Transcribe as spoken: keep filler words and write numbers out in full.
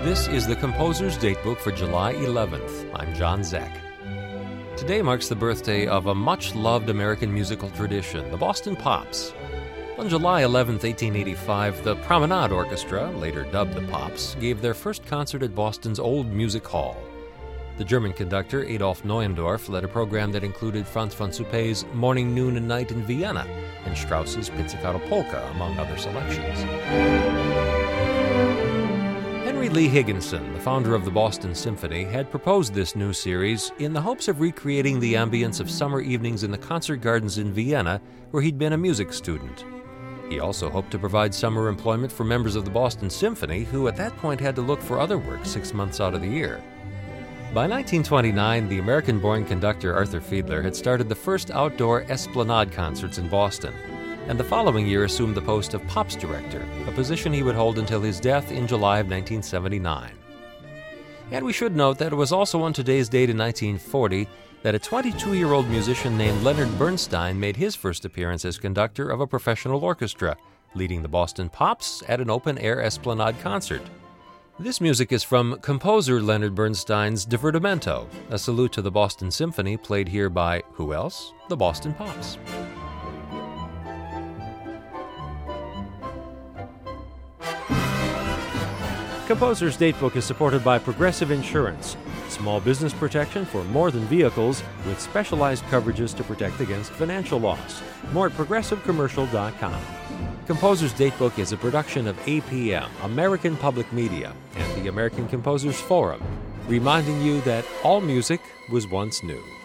This is the Composer's Datebook for July eleventh. I'm John Zek. Today marks the birthday of a much-loved American musical tradition, the Boston Pops. On July eleventh, eighteen eighty-five, the Promenade Orchestra, later dubbed the Pops, gave their first concert at Boston's Old Music Hall. The German conductor Adolf Neuendorf led a program that included Franz von Suppé's Morning, Noon, and Night in Vienna and Strauss's Pizzicato Polka, among other selections. Henry Lee Higginson, the founder of the Boston Symphony, had proposed this new series in the hopes of recreating the ambience of summer evenings in the concert gardens in Vienna, where he'd been a music student. He also hoped to provide summer employment for members of the Boston Symphony, who at that point had to look for other work six months out of the year. By nineteen twenty-nine, the American-born conductor Arthur Fiedler had started the first outdoor Esplanade concerts in Boston, and the following year assumed the post of Pops Director, a position he would hold until his death in July of nineteen seventy-nine. And we should note that it was also on today's date in nineteen forty that a twenty-two-year-old musician named Leonard Bernstein made his first appearance as conductor of a professional orchestra, leading the Boston Pops at an open-air Esplanade concert. This music is from composer Leonard Bernstein's Divertimento, a salute to the Boston Symphony played here by, who else? The Boston Pops. Composer's Datebook is supported by Progressive Insurance, small business protection for more than vehicles with specialized coverages to protect against financial loss. More at progressive commercial dot com. Composer's Datebook is a production of A P M, American Public Media, and the American Composers Forum, reminding you that all music was once new.